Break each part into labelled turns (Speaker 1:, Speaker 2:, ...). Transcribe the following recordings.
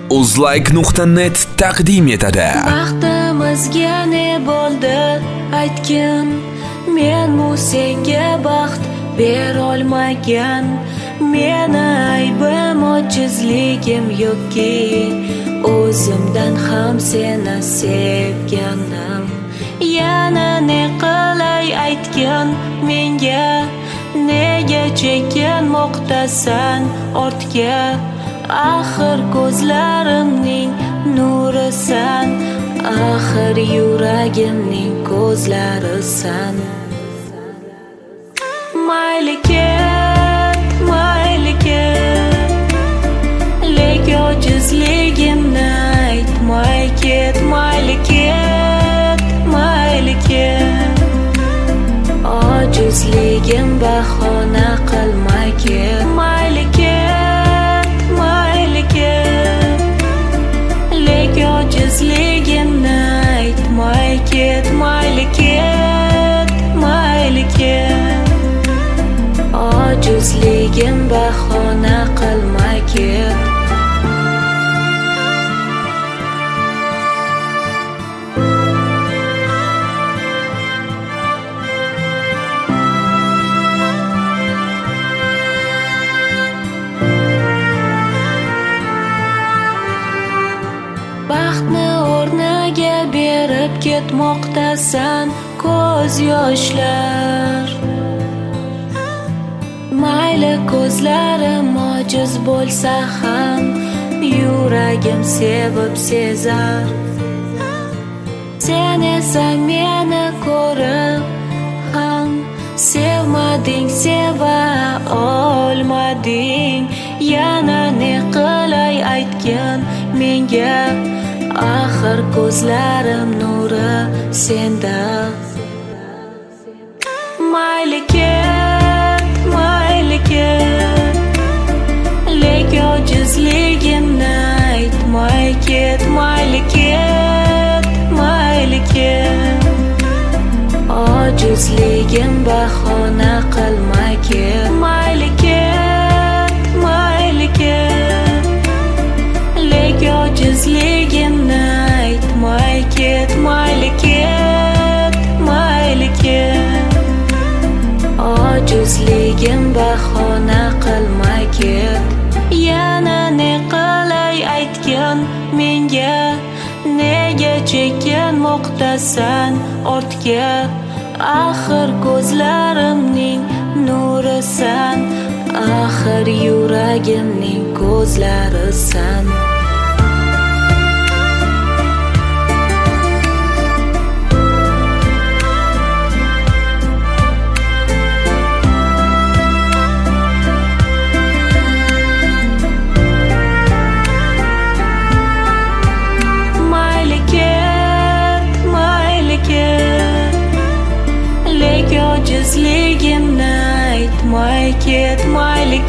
Speaker 1: Uzlike.net taqdim etadi.
Speaker 2: Baxtimizga ne bo'ldi aytgin, men senga baxt berolmagan. Meni aybim ojizligim yo'qki, o'zimdan ham seni sevganim. Yana ne qilay aytgin menga, nega chekinmoqdasan ortga? Axir ko'zlarimning nurisan, axir yuragimning ko'zlarisan. Mayli ket, lek ojizligimni aytmay ket. Mayli ket, ojizligim bahona qilmay ket. Mayli ket, lek ojizligimni aytmay ket. Mayli ket, ojizligim bahona qilmay ket. Baxtni o'rniga berib ketmoqdasan ko'z yoshlar. Mayli ko'zlarim ojiz bo'lsa ham, yuragim sevib sezar. Sen esa meni ko'rib ham sevmading, seva olmading. Yana ne qilay aytgin menga, axir ko'zlarim nuri senda. Mayli ket, lek ojizligimni aytmay ket. Mayli ket, ojizligim bahona qilmay ket. Mayli ket, lek ojizligimni aytmay ket. Mayli ket, ojizligim bahona qilmay ket. Yana ne qilay aytgin menga, nega chekinmoqdasan ortga? Axir ko'zlarimning nurisan, axir yuragimning ko'zlarisan. Ojizligimni aytmay ket. Mayli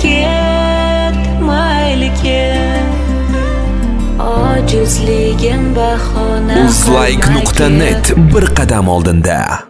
Speaker 2: ket, ojizligim bahona.
Speaker 1: Uzlike.net bir qadam oldinda.